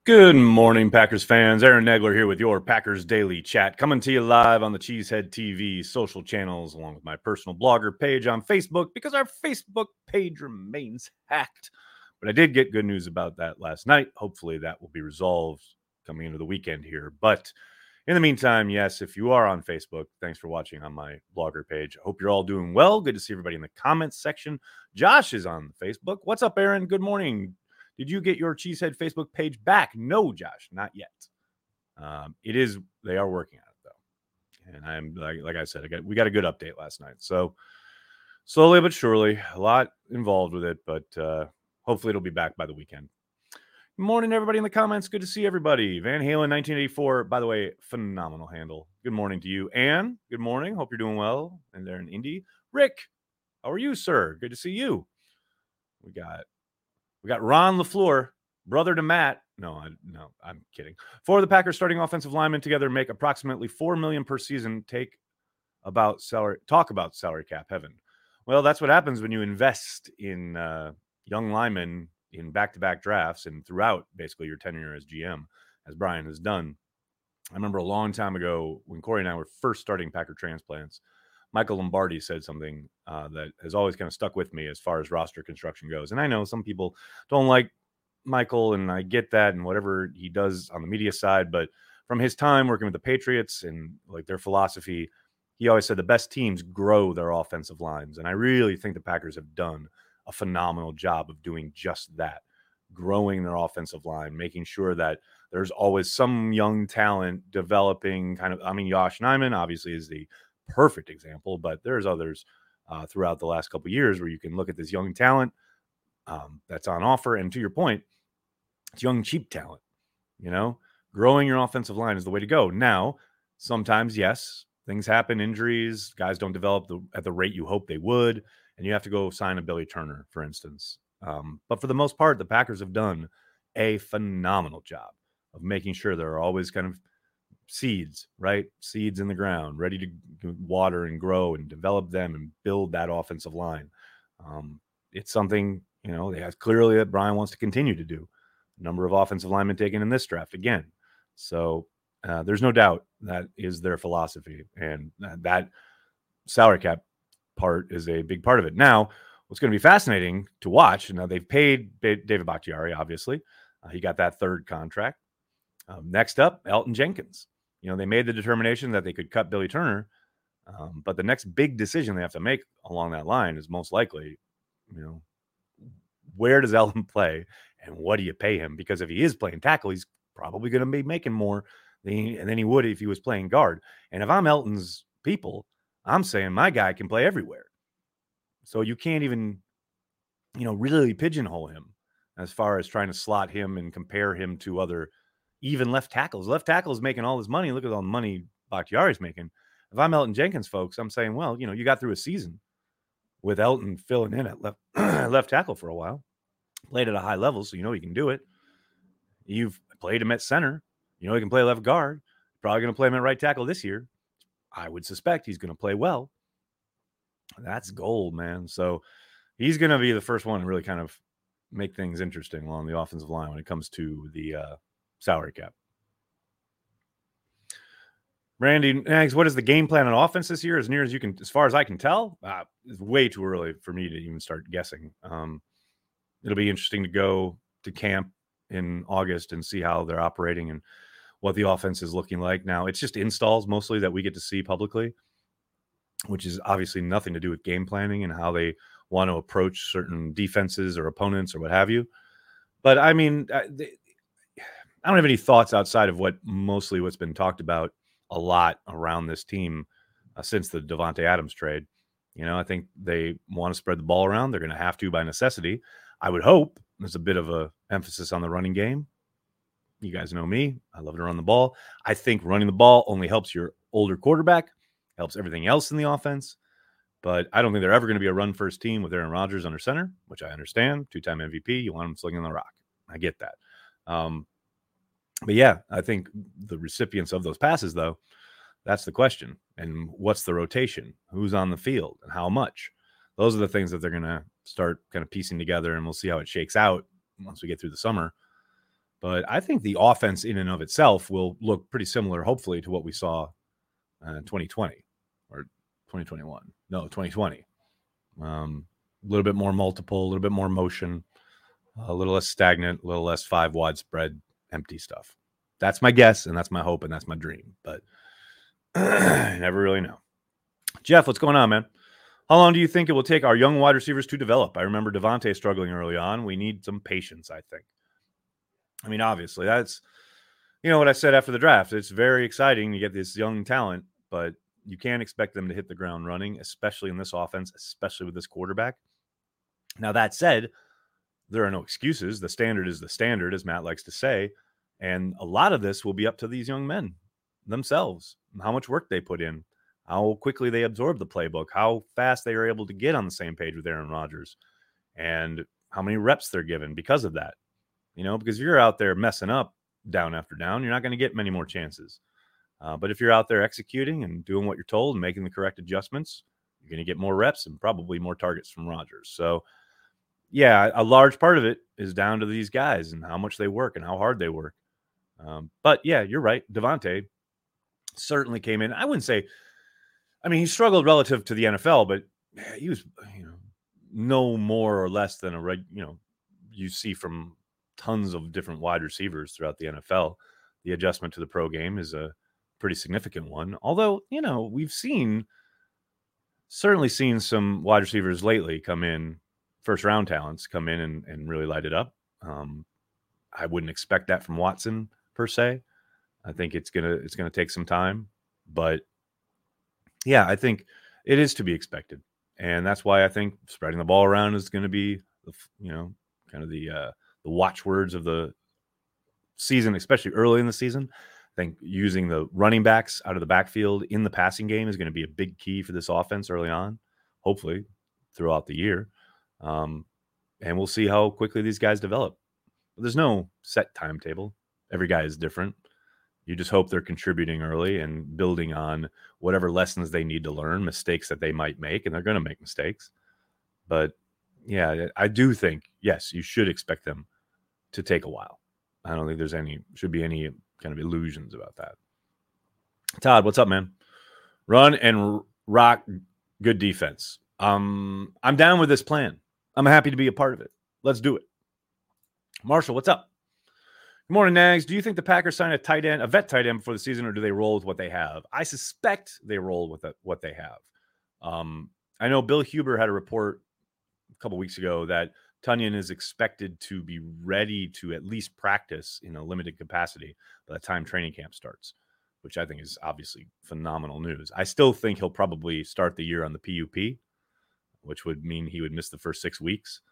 Good morning, Packers fans. Aaron Negler here with your Packers Daily Chat, coming to you live on the Cheesehead TV social channels, along with my personal blogger page on Facebook, because our Facebook page remains hacked. But I did get good news about that last night. Hopefully that will be resolved coming into the weekend here. But in the meantime, yes, if you are on Facebook, thanks for watching on my blogger page. I hope you're all doing well. Good to see everybody in the comments section. Josh is on Facebook. What's up, Aaron? Good morning. Did you get your Cheesehead Facebook page back? No, Josh, not yet. They are working on it though. And I'm like I said, we got a good update last night. So slowly but surely, a lot involved with it, but hopefully it'll be back by the weekend. Good morning, everybody in the comments. Good to see everybody. Van Halen 1984, by the way, phenomenal handle. Good morning to you. Ann, good morning. Hope you're doing well. And there in Indy. Rick, how are you, sir? Good to see you. We got Ron LaFleur, brother to Matt. No, I'm kidding. Four of the Packers starting offensive linemen together make approximately $4 million per season. Talk about salary cap heaven. Well, that's what happens when you invest in young linemen in back-to-back drafts and throughout basically your tenure as GM, as Brian has done. I remember a long time ago when Corey and I were first starting Packer transplants, Michael Lombardi said something that has always kind of stuck with me as far as roster construction goes. And I know some people don't like Michael, and I get that and whatever he does on the media side. But from his time working with the Patriots and like their philosophy, he always said the best teams grow their offensive lines. And I really think the Packers have done a phenomenal job of doing just that, growing their offensive line, making sure that there's always some young talent developing Yosh Nijman obviously is the perfect example, but there's others throughout the last couple of years where you can look at this young talent that's on offer. And to your point, it's young, cheap talent. Growing your offensive line is the way to go. Now, sometimes, yes, things happen, injuries, guys don't develop at the rate you hope they would, and you have to go sign a Billy Turner, for instance. But for the most part, the Packers have done a phenomenal job of making sure there are always kind of seeds, right? Seeds in the ground, ready to water and grow and develop them and build that offensive line. It's something, clearly that Brian wants to continue to do. Number of offensive linemen taken in this draft again. So there's no doubt that is their philosophy, and that salary cap part is a big part of it. Now, what's going to be fascinating to watch, now they've paid David Bakhtiari, obviously. He got that third contract. Next up, Elgton Jenkins. They made the determination that they could cut Billy Turner, but the next big decision they have to make along that line is most likely, where does Elgton play and what do you pay him? Because if he is playing tackle, he's probably going to be making more than he would if he was playing guard. And if I'm Elgton's people, I'm saying my guy can play everywhere. So you can't even, really pigeonhole him as far as trying to slot him and compare him to other even left tackles. Left tackle is making all this money. Look at all the money Bakhtiari's making. If I'm Elgton Jenkins, folks, I'm saying, well, you got through a season with Elgton filling in at left tackle for a while. Played at a high level, so you can do it. You've played him at center. He can play left guard. Probably going to play him at right tackle this year. I would suspect he's going to play well. That's gold, man. So he's going to be the first one to really kind of make things interesting along the offensive line when it comes to the salary cap. Randy, what is the game plan on offense this year? As far as I can tell, it's way too early for me to even start guessing. It'll be interesting to go to camp in August and see how they're operating and what the offense is looking like. Now, it's just installs mostly that we get to see publicly, which is obviously nothing to do with game planning and how they want to approach certain defenses or opponents or what have you. But I mean, I don't have any thoughts outside of what's been talked about a lot around this team since the Davante Adams trade. I think they want to spread the ball around. They're going to have to by necessity. I would hope there's a bit of a emphasis on the running game. You guys know me. I love to run the ball. I think running the ball only helps your older quarterback, helps everything else in the offense. But I don't think they're ever going to be a run-first team with Aaron Rodgers under center, which I understand. 2-time MVP. You want him slinging the rock. I get that. But yeah, I think the recipients of those passes, though, that's the question. And what's the rotation? Who's on the field and how much? Those are the things that they're going to start kind of piecing together, and we'll see how it shakes out once we get through the summer. But I think the offense in and of itself will look pretty similar, hopefully, to what we saw in 2020 or 2021. No, 2020. A little bit more multiple, a little bit more motion, a little less stagnant, a little less 5 wide spread, empty stuff. That's my guess, and that's my hope, and that's my dream. But I never really know. Jeff, what's going on, man? How long do you think it will take our young wide receivers to develop? I remember Devontae struggling early on. We need some patience, I think. I mean, obviously, that's, what I said after the draft. It's very exciting to get this young talent, but you can't expect them to hit the ground running, especially in this offense, especially with this quarterback. Now, that said, there are no excuses. The standard is the standard, as Matt likes to say. And a lot of this will be up to these young men themselves, how much work they put in, how quickly they absorb the playbook, how fast they are able to get on the same page with Aaron Rodgers, and how many reps they're given because of that. Because if you're out there messing up down after down, you're not going to get many more chances. But if you're out there executing and doing what you're told and making the correct adjustments, you're going to get more reps and probably more targets from Rodgers. So, yeah, a large part of it is down to these guys and how much they work and how hard they work. But, yeah, you're right. Devontae certainly came in. I wouldn't say – he struggled relative to the NFL, but he was, no more or less than you see from tons of different wide receivers throughout the NFL. The adjustment to the pro game is a pretty significant one. Although, we've certainly seen some wide receivers lately come in, first-round talents come in and really light it up. I wouldn't expect that from Watson per se. I think it's gonna take some time, but yeah, I think it is to be expected, and that's why I think spreading the ball around is going to be, kind of the watchwords of the season, especially early in the season. I think using the running backs out of the backfield in the passing game is going to be a big key for this offense early on, hopefully throughout the year. And we'll see how quickly these guys develop. But there's no set timetable. Every guy is different. You just hope they're contributing early and building on whatever lessons they need to learn, mistakes that they might make, and they're going to make mistakes. But yeah, I do think, yes, you should expect them to take a while. I don't think should be any kind of illusions about that. Todd, what's up, man? Run and rock, good defense. I'm down with this plan. I'm happy to be a part of it. Let's do it. Marshall, what's up? Good morning, Nags. Do you think the Packers sign a vet tight end before the season, or do they roll with what they have? I suspect they roll with what they have. I know Bill Huber had a report a couple weeks ago that Tonyan is expected to be ready to at least practice in a limited capacity by the time training camp starts, which I think is obviously phenomenal news. I still think he'll probably start the year on the PUP, which would mean he would miss the first 6 weeks.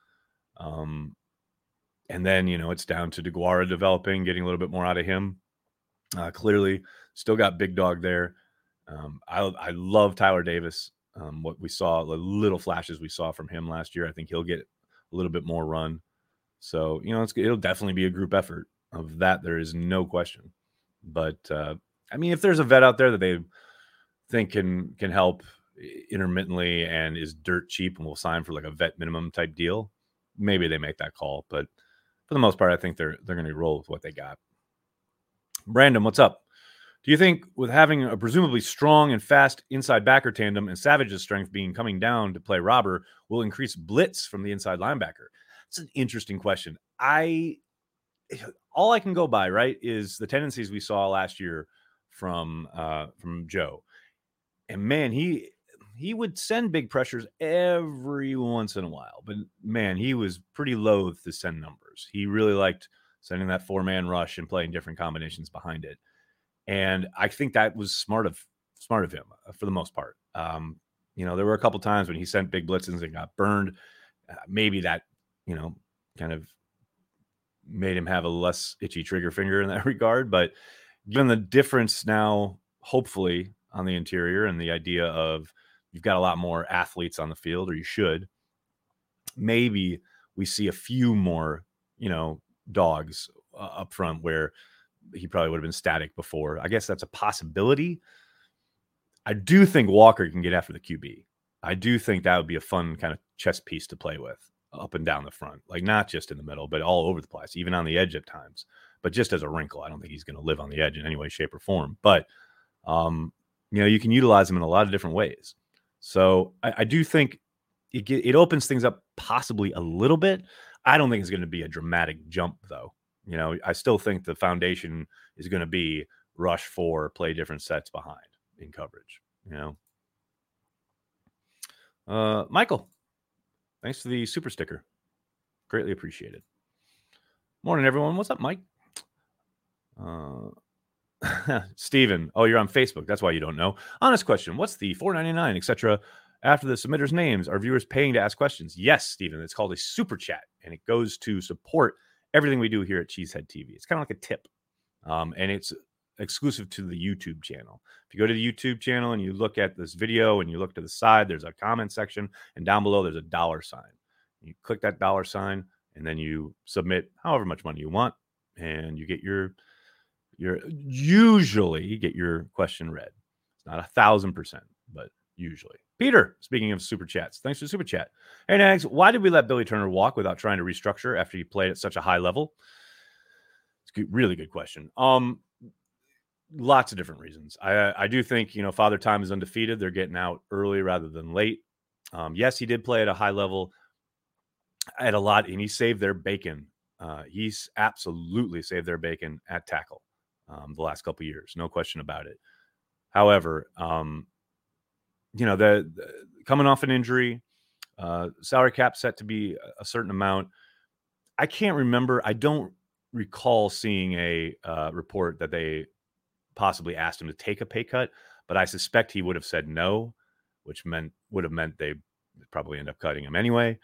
And then, it's down to DeGuara developing, getting a little bit more out of him. Clearly, still got big dog there. I love Tyler Davis. What we saw, the little flashes we saw from him last year, I think he'll get a little bit more run. So, it'll definitely be a group effort. Of that, there is no question. But, if there's a vet out there that they think can help intermittently and is dirt cheap and will sign for like a vet minimum type deal, maybe they make that call. But for the most part, I think they're going to roll with what they got. Brandon, what's up? Do you think with having a presumably strong and fast inside backer tandem and Savage's strength coming down to play robber will increase blitz from the inside linebacker? It's an interesting question. All I can go by, right, is the tendencies we saw last year from Joe. And man, he would send big pressures every once in a while, but man, he was pretty loath to send numbers. He really liked sending that 4-man rush and playing different combinations behind it. And I think that was smart of him for the most part. There were a couple times when he sent big blitzes and got burned. Maybe that, kind of made him have a less itchy trigger finger in that regard. But given the difference now, hopefully on the interior and the idea of you've got a lot more athletes on the field, or you should, maybe we see a few more, dogs up front where he probably would have been static before. I guess that's a possibility. I do think Walker can get after the QB. I do think that would be a fun kind of chess piece to play with up and down the front, like not just in the middle, but all over the place, even on the edge at times. but just as a wrinkle. I don't think he's going to live on the edge in any way, shape, or form. But you can utilize him in a lot of different ways. So I do think it opens things up possibly a little bit. I don't think it's going to be a dramatic jump, though. I still think the foundation is going to be rush 4, play different sets behind in coverage. Michael, thanks for the super sticker. Greatly appreciated. Morning, everyone. What's up, Mike? Steven, oh, you're on Facebook. That's why you don't know. Honest question. What's the $4.99, etc. after the submitters' names? Are viewers paying to ask questions? Yes, Steven. It's called a super chat, and it goes to support everything we do here at Cheesehead TV. It's kind of like a tip, and it's exclusive to the YouTube channel. If you go to the YouTube channel and you look at this video and you look to the side, there's a comment section, and down below there's a $ sign. You click that $ sign, and then you submit however much money you want, and you get usually get your question read. It's not 1,000%, but usually. Peter, speaking of super chats, thanks for the super chat. Hey, Nags, why did we let Billy Turner walk without trying to restructure after he played at such a high level? It's a really good question. Lots of different reasons. I do think, Father Time is undefeated. They're getting out early rather than late. Yes, he did play at a high level at a lot, and he saved their bacon. He's absolutely saved their bacon at tackle the last couple of years. No question about it. However, the coming off an injury, salary cap set to be a certain amount. I can't remember. I don't recall seeing a report that they possibly asked him to take a pay cut, but I suspect he would have said no, which would have meant they probably end up cutting him anyway.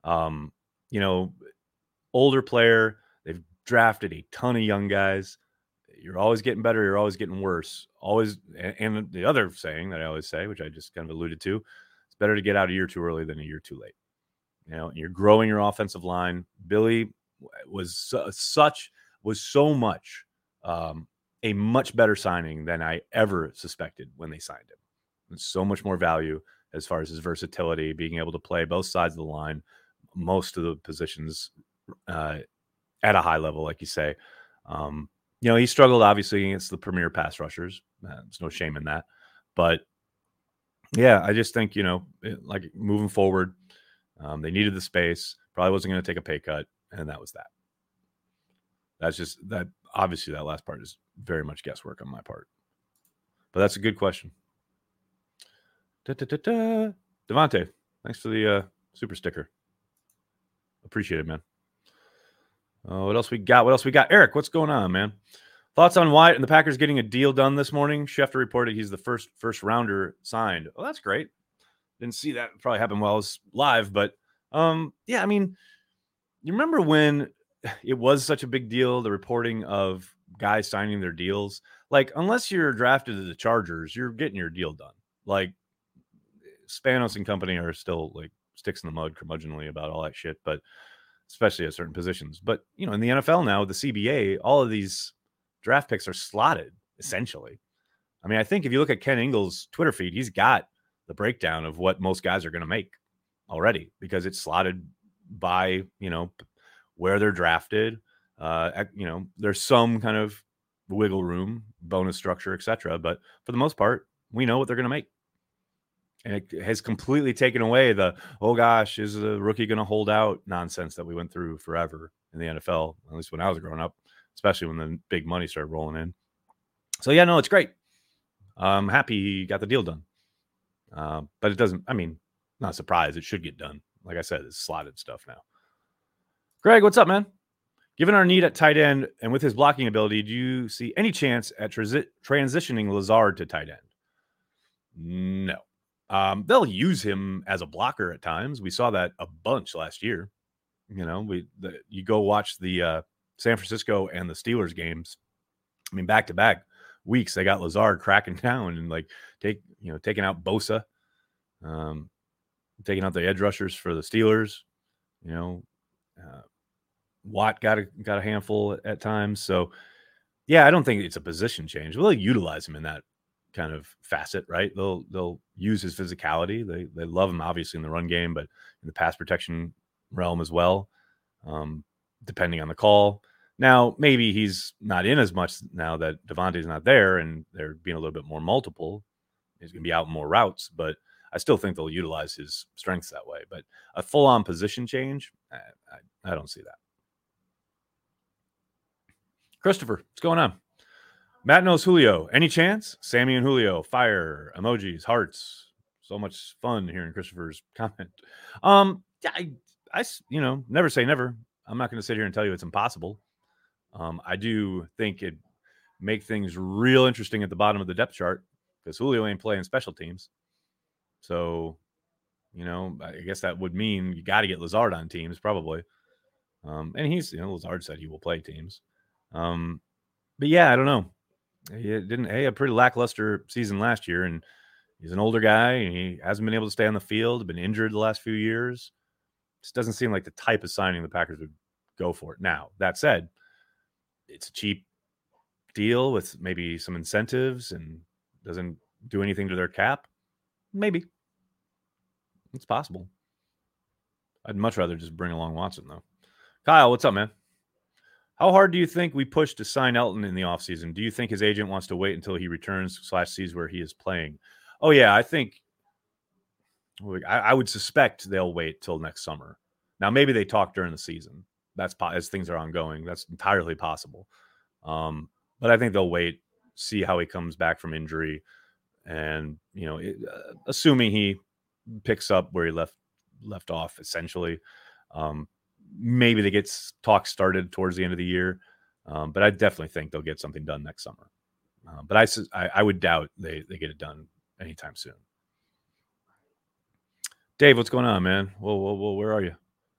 Older player, they've drafted a ton of young guys. You're always getting better. You're always getting worse. Always. And the other saying that I always say, which I just kind of alluded to, it's better to get out a year too early than a year too late. You're growing your offensive line. Billy was so much a much better signing than I ever suspected when they signed him. There's so much more value as far as his versatility, being able to play both sides of the line, most of the positions at a high level, like you say. He struggled obviously against the premier pass rushers. There's no shame in that. But yeah, I just think, like moving forward, they needed the space, probably wasn't going to take a pay cut. And that was that. That's just that. Obviously, that last part is very much guesswork on my part. But that's a good question. Devontae, thanks for the super sticker. Appreciate it, man. What else we got? Eric, what's going on, man? Thoughts on Wyatt and the Packers getting a deal done this morning? Schefter reported he's the first rounder signed. Oh, that's great. Didn't see that probably happen while I was live, but yeah, I mean, you remember when it was such a big deal, the reporting of guys signing their deals? Like, unless you're drafted to the Chargers, you're getting your deal done. Like, Spanos and company are still like sticks in the mud curmudgeonly about all that shit, but especially at certain positions. But, in the NFL now, the CBA, all of these draft picks are slotted, essentially. I mean, I think if you look at Ken Ingles' Twitter feed, he's got the breakdown of what most guys are going to make already because it's slotted by, where they're drafted. There's some kind of wiggle room, bonus structure, etc. But for the most part, we know what they're going to make. And it has completely taken away the, oh gosh, is the rookie going to hold out nonsense that we went through forever in the NFL, at least when I was growing up, especially when the big money started rolling in. So yeah, no, it's great. I'm happy he got the deal done. But it doesn't, not surprised. It should get done. Like I said, it's slotted stuff now. Greg, what's up, man? Given our need at tight end and with his blocking ability, do you see any chance at transitioning Lazard to tight end? No. They'll use him as a blocker at times. We saw that a bunch last year. You go watch the San Francisco and the Steelers games. Back to back weeks, they got Lazard cracking down and taking out Bosa, taking out the edge rushers for the Steelers. Watt got a handful at times. So yeah, I don't think it's a position change. We'll utilize him in that kind of facet, right? They'll use his physicality. They love him obviously in the run game, but in the pass protection realm as well, depending on the call. Now, maybe he's not in as much now that Devontae's not there and they're being a little bit more multiple. He's going to be out in more routes, but I still think they'll utilize his strengths that way. But a full-on position change, I don't see that. Christopher, what's going on? Matt knows Julio. Any chance? Sammy and Julio, fire, emojis, hearts. So much fun hearing Christopher's comment. I never say never. I'm not going to sit here and tell you it's impossible. I do think it make things real interesting at the bottom of the depth chart because Julio ain't playing special teams. So, I guess that would mean you got to get Lazard on teams probably. And he's, Lazard said he will play teams. But yeah, I don't know. He had a pretty lackluster season last year, and he's an older guy, and he hasn't been able to stay on the field, been injured the last few years. Just doesn't seem like the type of signing the Packers would go for it. Now, that said, it's a cheap deal with maybe some incentives and doesn't do anything to their cap. Maybe. It's possible. I'd much rather just bring along Watson, though. Kyle, what's up, man? How hard do you think we pushed to sign Elton in the offseason? Do you think his agent wants to wait until he returns / sees where he is playing? Oh, yeah, I think I would suspect they'll wait till next summer. Now, maybe they talk during the season. That's as things are ongoing. That's entirely possible. But I think they'll wait, see how he comes back from injury. And, assuming he picks up where he left off, essentially, maybe they get talks started towards the end of the year. But I definitely think they'll get something done next summer. But I would doubt they get it done anytime soon. Dave, what's going on, man? Whoa, where are you?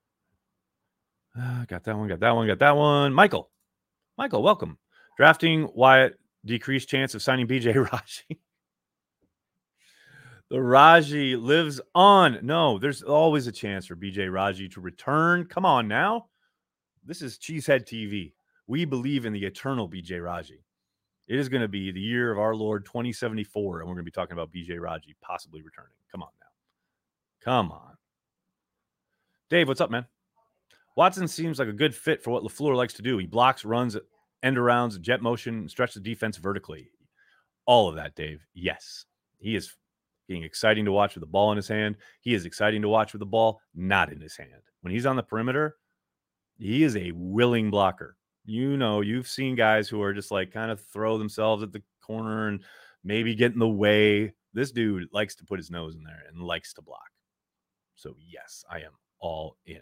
Got that one. Michael, welcome. Drafting Wyatt, decreased chance of signing BJ Raji. The Raji lives on. No, there's always a chance for BJ Raji to return. Come on now. This is Cheesehead TV. We believe in the eternal BJ Raji. It is going to be the year of our Lord 2074, and we're going to be talking about BJ Raji possibly returning. Come on now. Come on. Dave, what's up, man? Watson seems like a good fit for what LaFleur likes to do. He blocks, runs, end arounds, jet motion, and stretches the defense vertically. All of that, Dave. Yes. He is being exciting to watch with the ball in his hand. He is exciting to watch with the ball not in his hand. When he's on the perimeter, he is a willing blocker. You've seen guys who are just like kind of throw themselves at the corner and maybe get in the way. This dude likes to put his nose in there and likes to block. So, yes, I am all in.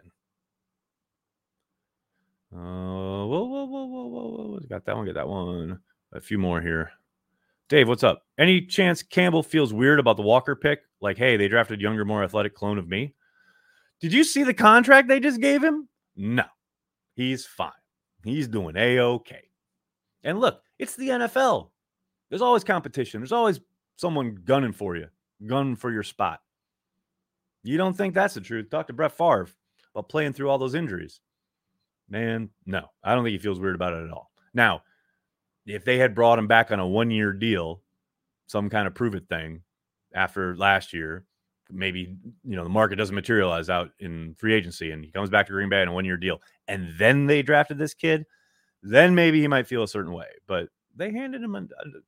Whoa. Got that one. A few more here. Dave, what's up? Any chance Campbell feels weird about the Walker pick? Like, hey, they drafted a younger, more athletic clone of me. Did you see the contract they just gave him? No. He's fine. He's doing A-okay. And look, it's the NFL. There's always competition. There's always someone gunning for you, gunning for your spot. You don't think that's the truth? Talk to Brett Favre about playing through all those injuries. Man, no. I don't think he feels weird about it at all. Now, if they had brought him back on a 1-year deal, some kind of prove it thing after last year, maybe, the market doesn't materialize out in free agency and he comes back to Green Bay on a 1-year deal, and then they drafted this kid, then maybe he might feel a certain way. But they handed him,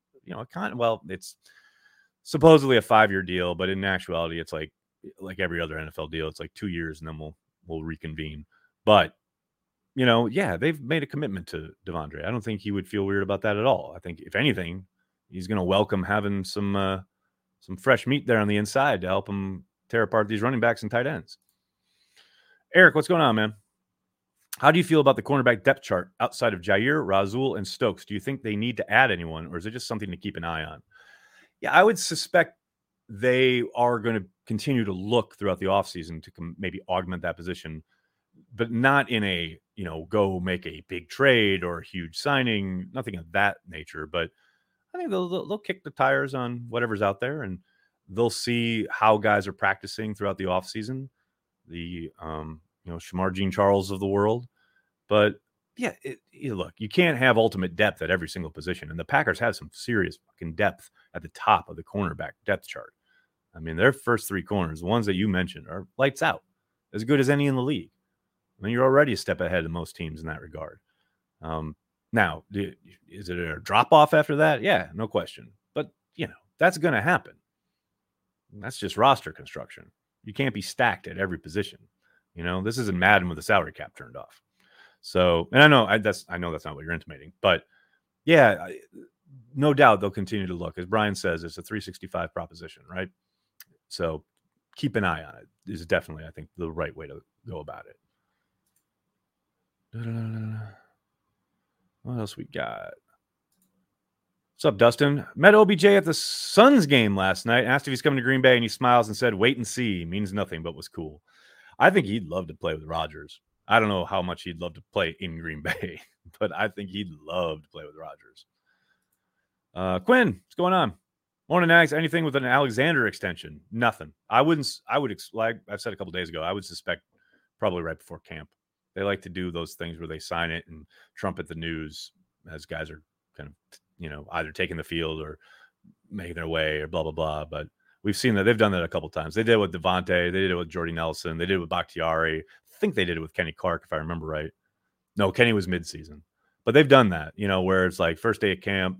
it's supposedly a 5-year deal, but in actuality, it's like every other NFL deal. It's like 2 years and then we'll reconvene. But they've made a commitment to Devondre. I don't think he would feel weird about that at all. I think, if anything, he's going to welcome having some fresh meat there on the inside to help him tear apart these running backs and tight ends. Eric, what's going on, man? How do you feel about the cornerback depth chart outside of Jair, Rasul, and Stokes? Do you think they need to add anyone, or is it just something to keep an eye on? Yeah, I would suspect they are going to continue to look throughout the offseason to maybe augment that position, but not in a, go make a big trade or a huge signing, nothing of that nature. But I think they'll kick the tires on whatever's out there, and they'll see how guys are practicing throughout the offseason, the, Shamar Jean-Charles of the world. But, yeah, look, you can't have ultimate depth at every single position, and the Packers have some serious fucking depth at the top of the cornerback depth chart. I mean, their first 3 corners, the ones that you mentioned, are lights out, as good as any in the league. I mean, you're already a step ahead of most teams in that regard. Now, is it a drop off after that? Yeah, no question. But, that's going to happen. That's just roster construction. You can't be stacked at every position. This isn't Madden with the salary cap turned off. So, and I know that's not what you're intimating, but yeah, no doubt they'll continue to look. As Brian says, it's a 365 proposition, right? So keep an eye on it. Is definitely, I think, the right way to go about it. What else we got? What's up, Dustin? Met OBJ at the Suns game last night. Asked if he's coming to Green Bay, and he smiles and said, "Wait and see." Means nothing, but was cool. I think he'd love to play with Rodgers. I don't know how much he'd love to play in Green Bay, but I think he'd love to play with Rodgers. Quinn, what's going on? Morning, Nags. Anything with an Alexander extension? Nothing. Like I've said a couple days ago, I would suspect probably right before camp. They like to do those things where they sign it and trumpet the news as guys are kind of, either taking the field or making their way or blah, blah, blah. But we've seen that they've done that a couple times. They did it with Devontae. They did it with Jordy Nelson. They did it with Bakhtiari. I think they did it with Kenny Clark, if I remember right. No, Kenny was midseason. But they've done that, where it's like first day at camp,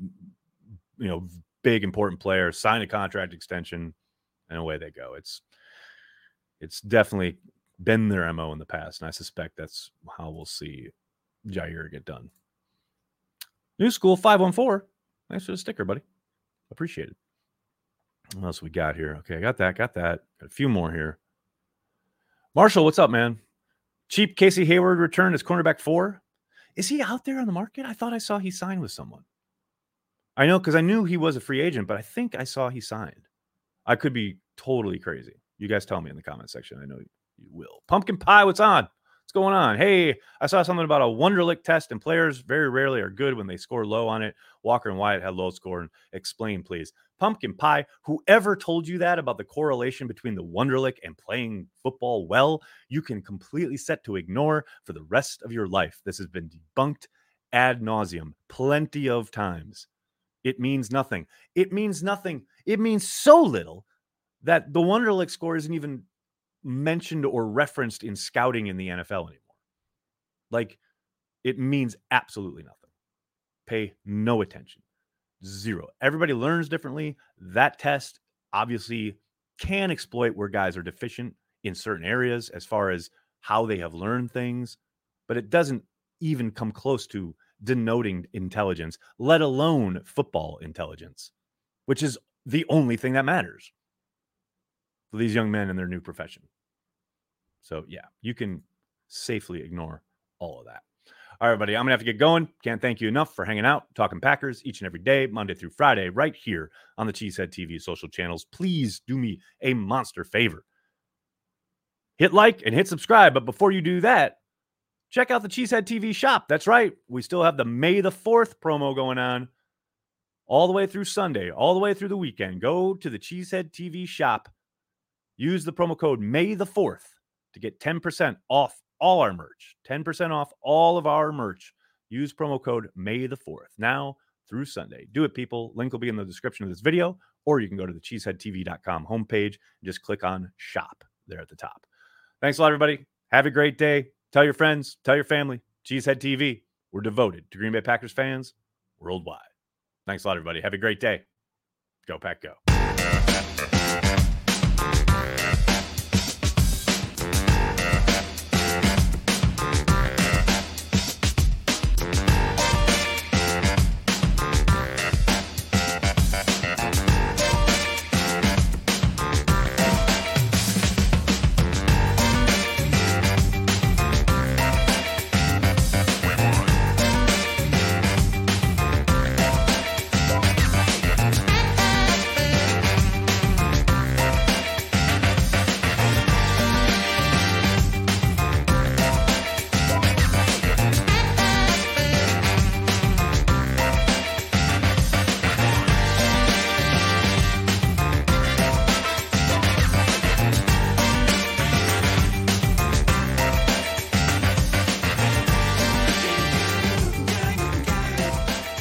big important player, sign a contract extension, and away they go. It's definitely been their MO in the past, and I suspect that's how we'll see Jair get done. New School 514. Thanks for the sticker, buddy. Appreciate it. What else we got here? Okay, I got that. Got a few more here. Marshall, what's up, man? Cheap Casey Hayward returned as cornerback 4. Is he out there on the market? I thought I saw he signed with someone. I know, because I knew he was a free agent, but I think I saw he signed. I could be totally crazy. You guys tell me in the comment section. I know you will. Pumpkin Pie, what's on? What's going on? Hey, I saw something about a Wonderlic test, and players very rarely are good when they score low on it. Walker and Wyatt had low score. And explain, please. Pumpkin Pie, whoever told you that about the correlation between the Wonderlic and playing football well, you can completely set to ignore for the rest of your life. This has been debunked ad nauseum plenty of times. It means nothing. It means nothing. It means so little that the Wonderlic score isn't even mentioned or referenced in scouting in the NFL anymore. Like, it means absolutely nothing. Pay no attention. Zero. Everybody learns differently. That test obviously can exploit where guys are deficient in certain areas as far as how they have learned things, but it doesn't even come close to denoting intelligence, let alone football intelligence, which is the only thing that matters for these young men in their new profession. So, yeah, you can safely ignore all of that. All right, everybody, I'm going to have to get going. Can't thank you enough for hanging out, talking Packers each and every day, Monday through Friday, right here on the Cheesehead TV social channels. Please do me a monster favor. Hit like and hit subscribe. But before you do that, check out the Cheesehead TV shop. That's right. We still have the May the 4th promo going on all the way through Sunday, all the way through the weekend. Go to the Cheesehead TV shop. Use the promo code May the 4th to get 10% off all our merch. 10% off all of our merch. Use promo code May the 4th now through Sunday. Do it, people. Link will be in the description of this video, or you can go to the cheeseheadtv.com homepage and just click on shop there at the top. Thanks a lot, everybody. Have a great day. Tell your friends, tell your family. Cheesehead TV. We're devoted to Green Bay Packers fans worldwide. Thanks a lot, everybody. Have a great day. Go Pack Go.